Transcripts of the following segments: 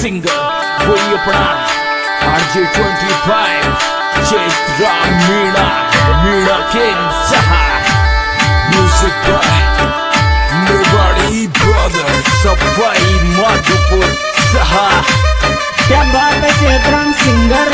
Singer वही अपना RJ25 Chaitra Meena Meena king सहा म्यूजिक बाय मेवाड़ी ब्रदर सफाई माधोपुर सहा। क्या बात है चैत्रा सिंगर।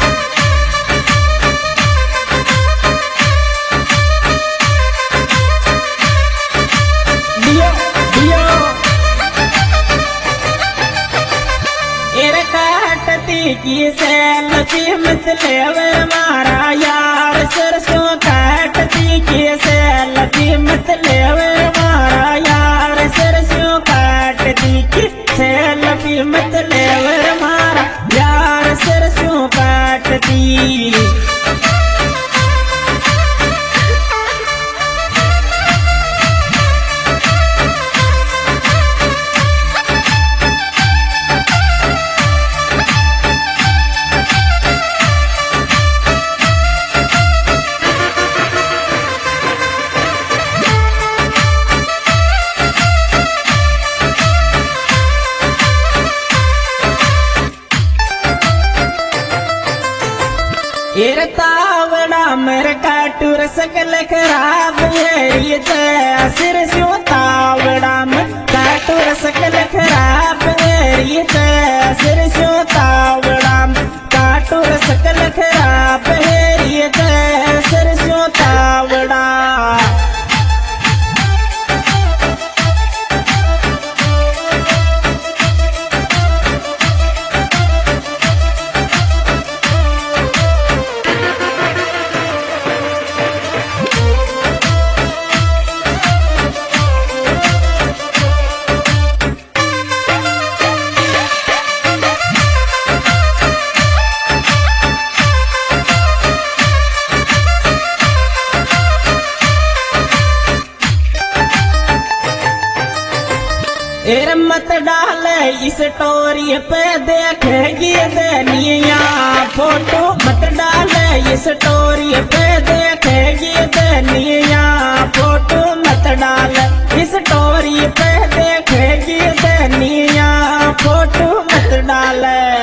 की सेल्फी मत लेवे मारा यार सरसों काटती की सेल्फी मत लेवे मारा यार सरसों काटती की सेल्फी मत लेवे मारा यार सरसों काटती। तावड़ा मेरे काटूर सकल खराब है सिर सो तावड़ा में काटूर सकल खराब है सिर सो तावड़ा में काटूर सकल खराब है सिर सो तावड़ा। एर मत डाल इस स्टोरी पे देखेगी दुनिया फोटो मत डाल इस स्टोरी पे देखेगी दुनिया फोटो मत डाल इस स्टोरी पे देखेगी दुनिया फोटो मत डाल।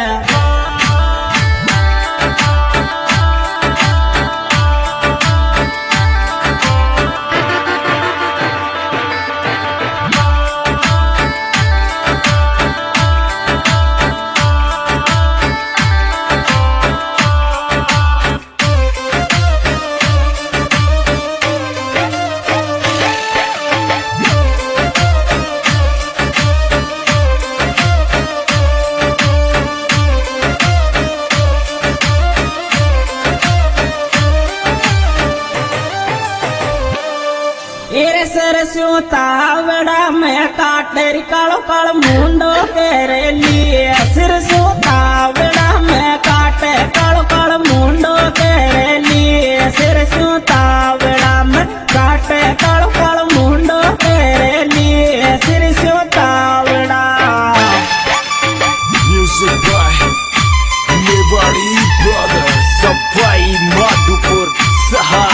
सरसों तावड़ा में काटेरी कालो काल मुंडो तेरे लिए सरसों तावड़ा में काटे कालो काल मुंडो तेरे लिए सरसों तावड़ा में काटे कालो काल मुंडो तेरे लिए सरसों तावड़ा। म्यूजिक बाय मेवाड़ी ब्रदर सफाई माधोपुर सहा।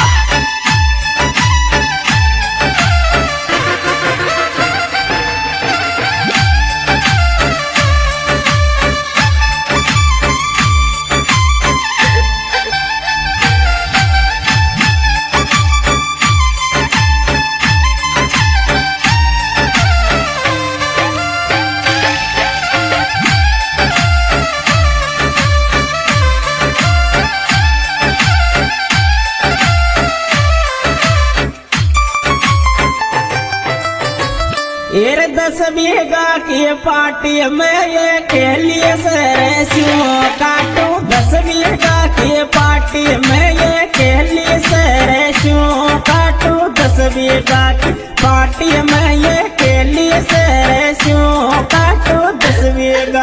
एर 10 बीघा की पार्टी में ये के लिए सरसों काटू 10 बीघा की पार्टी में ये के लिए सरसों काटू 10 बीघा की पार्टी में ये के लिए सरसों काटू 10 बीघा।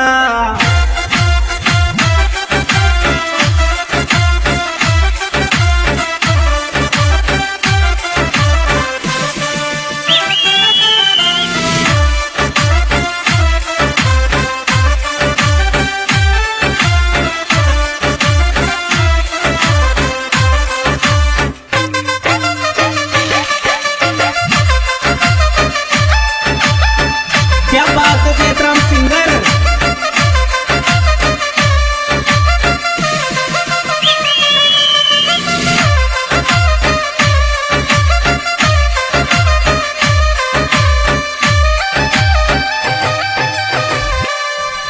क्या बात है चैत्रा सिंगर।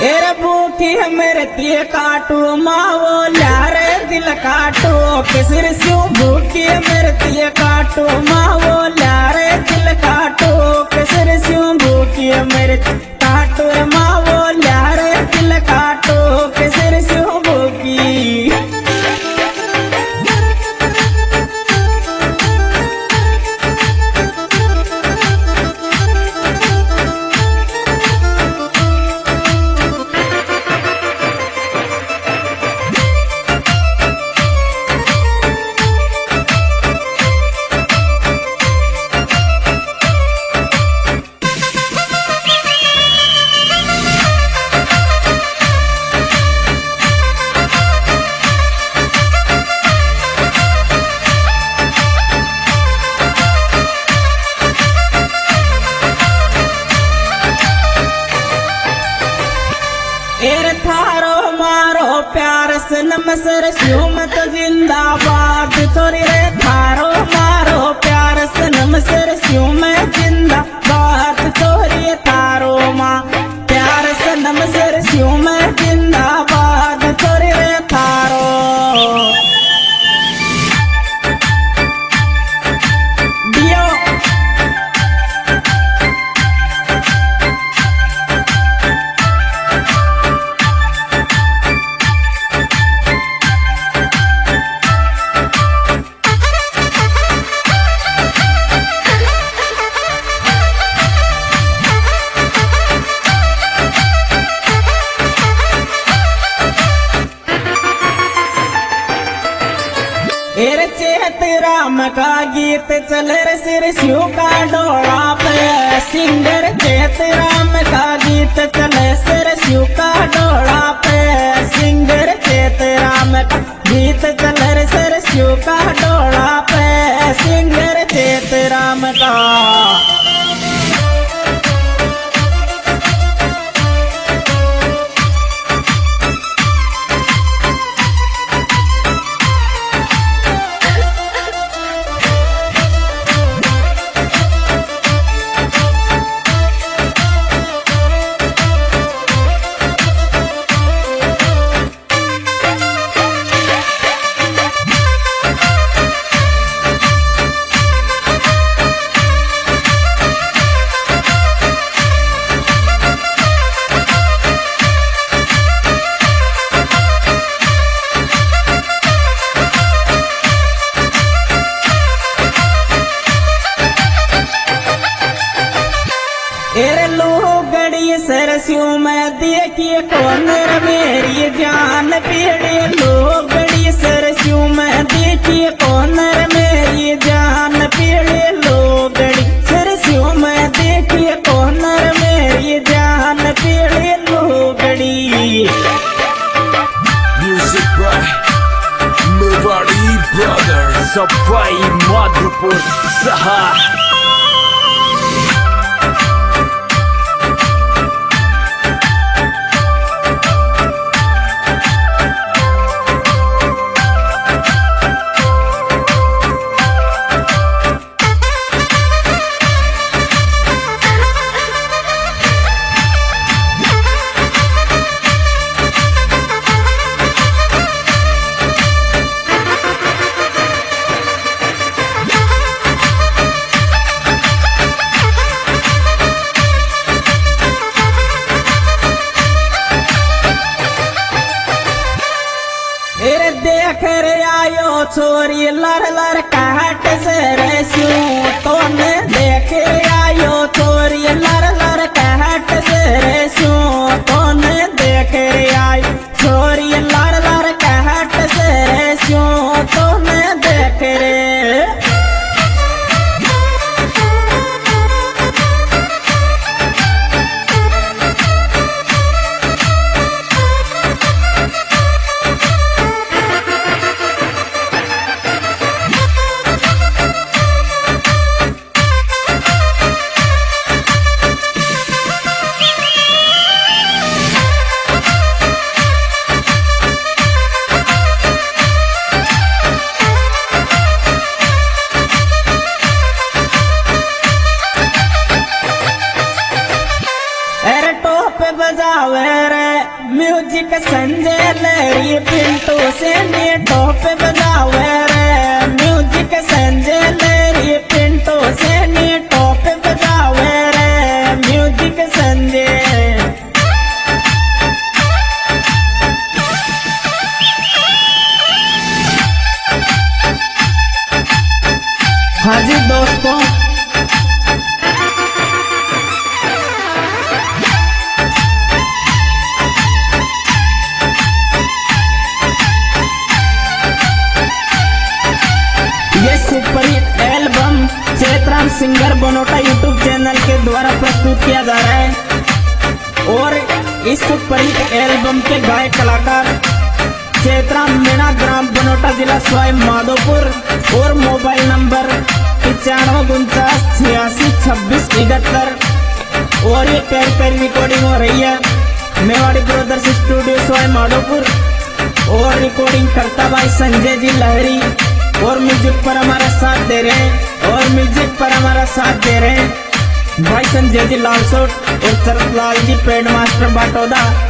एरे भूखी मरती काटू मावो ल्यारे दिल काटू किसर स्यों भूखी मरती काटू मावो ल्यारे दिल काटू किसर स्यों भूखी मरती काटू मावो ल्यारे दिल काटू किसर स्यों भूखी। एर थारो मारो प्यार सनम सर स्यूमत जिंदाबाद तोरी रे थारो मारो प्यार सनम सर स्यूम जिंदाबाद तोरी थारो माँ प्यार सनम सर स्यूम जिंदाबाद तोरी रे थारो। एर चेत राम का गीत चल सिर शिव का डोला पे सिंगर चेत राम का गीत चल सिर शिव का डोला पे सिंगर चेत राम का गीत चल सिर शिव का डोला पे सिंगर चेत राम का। एर लोगड़ी सरस्यों में देखिए कौन मेरी जान पीड़े लोगड़ी सरस्यों में देखिए कौन मेरी जान पीड़े लोगड़ी सरस्यों में देखिए कौन मेरी जान पीड़े लोगड़ी। Music by Mewari Brothers, Sapai Madhupur Saha. देख रे आयो छोरी लर लर काट से रे स्यूं तो ने देख आयो छोरी लर लर काट से रे स्यूं तो ने देख आयो छोरी लर लर काट से रे स्यूं तो ने देख रे। बजावे रे म्यूजिक संजय लहरी पिंटू से टॉप बजावे रे। म्यूजिक संजय लहरी पिंटू से टॉप बजावे रे। म्यूजिक संजय। हाँ जी दोस्तों, ये superhit album Chetram singer Banota YouTube channel के द्वारा प्रस्तुत किया जा रहा है और इस सुपरहिट एल्बम के गायक कलाकार चैतराम मीणा, ग्राम बनोटा, जिला सवाई माधोपुर और मोबाइल नंबर 9549862671 और ये पैर रिकॉर्डिंग हो रही है मेवाड़ी ब्रदर्स स्टूडियो सवाई माधोपुर और रिकॉर्डिंग करता भाई संजय जी लहरी और म्यूजिक पर हमारा साथ दे रहे हैं भाई संजय जी लालसोट और शरद लाल जी पेड मास्टर बाटोदा।